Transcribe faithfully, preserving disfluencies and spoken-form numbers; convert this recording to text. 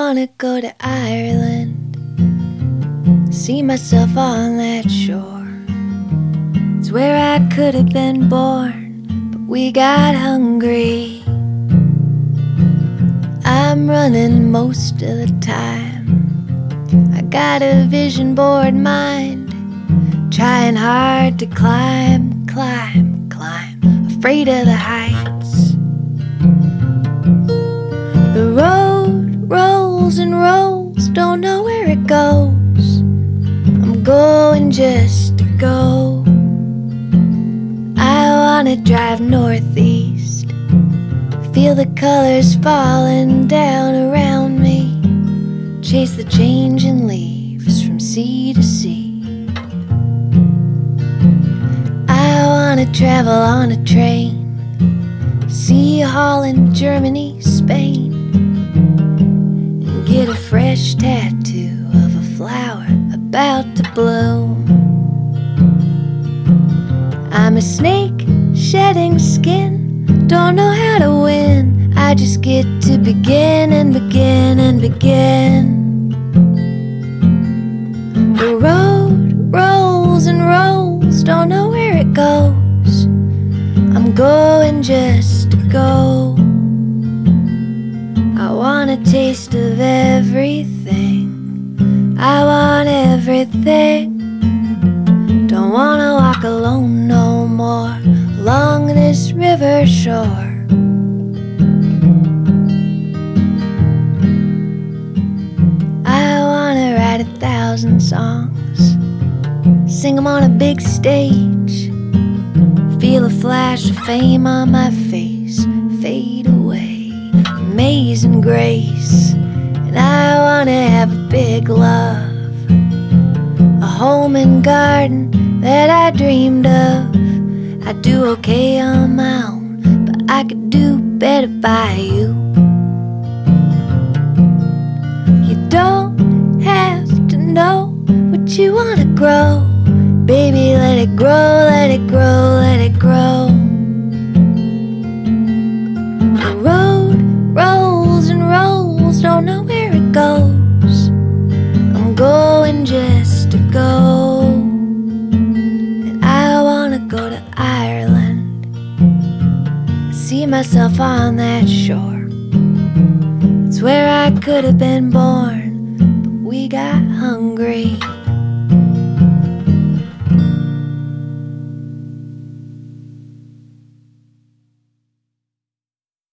wanna go to Ireland, see myself on that shore. It's where I could have been born, but we got hungry. I'm running most of the time, I got a vision board mind, trying hard to climb, climb, climb, afraid of the heights. The road rolls and rolls, don't know where it goes. I'm going just to go. I wanna drive northeast, feel the colors falling down around me, chase the changing leaves from sea to sea. I wanna travel on a train, see Holland, Germany, Spain, and get a fresh tattoo of a flower about to bloom. I'm a snake shedding skin, don't know how to win, I just get to begin and begin and begin. The road rolls and rolls, don't know where it goes. I'm going just to go. I want a taste of everything, I want everything. Don't wanna walk alone no more along this river shore. I wanna write a thousand songs, sing them on a big stage, feel a flash of fame on my face, fade away, amazing grace. And I wanna have a big love, a home and garden that I dreamed of. I'd do okay on my own, but I could do better by you. You don't have to know what you wanna grow, baby, let it grow, let it grow, let it grow. The road rolls and rolls, don't know where it goes. I'm going just to go. And I wanna go to Ireland, see myself on that shore. It's where I could have been born, but we got hungry.